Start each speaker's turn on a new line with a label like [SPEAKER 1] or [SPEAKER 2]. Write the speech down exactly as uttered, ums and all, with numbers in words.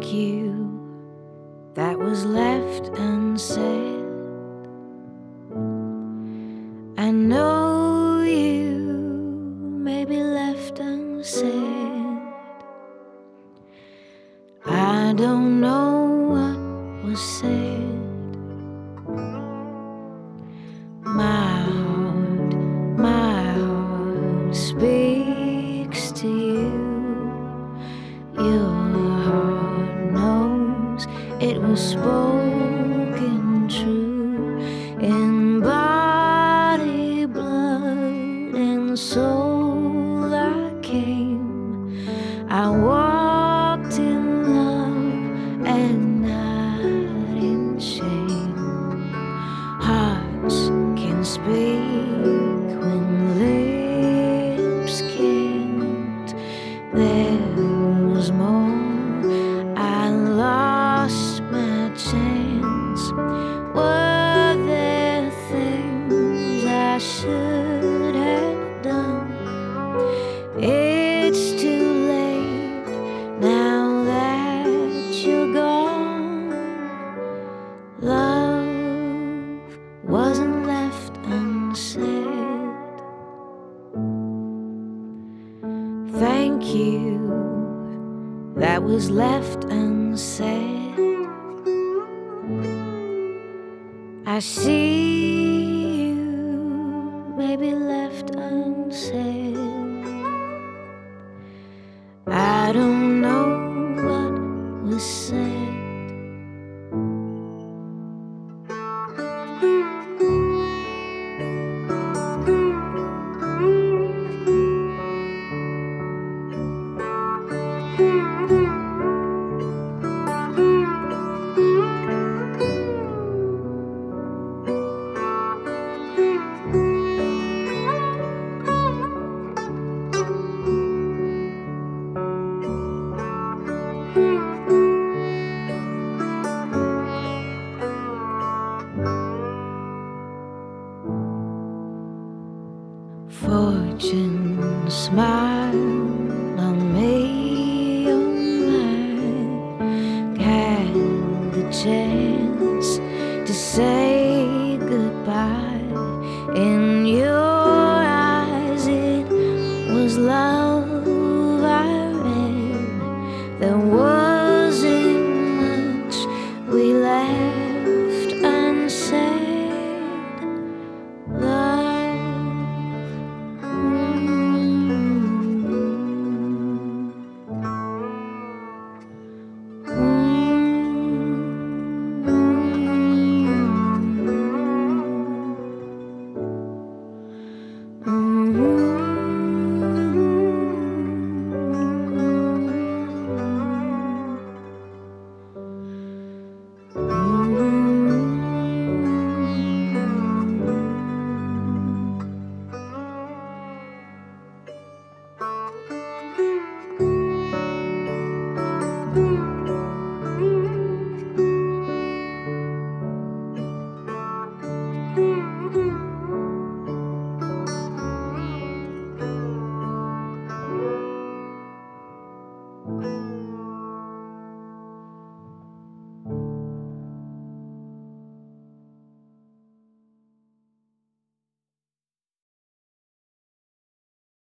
[SPEAKER 1] Thank you, that was left unsaid. I know you may be left unsaid. I don't know what was said. My heart, my heart speaks to you. Your heart knows it was spoken true. In body, blood, and soul I came. I walked in love and not in shame. Hearts can speak when lips can't. There was more. I lost my chance. Were there things I should have done? It's too late now that you're gone. Love wasn't left unsaid. Thank you, that was left unsaid. I see you may be left unsaid. I don't know what was said. Fortune smiled on me, oh my. Had the chance to say goodbye. In your eyes it was love.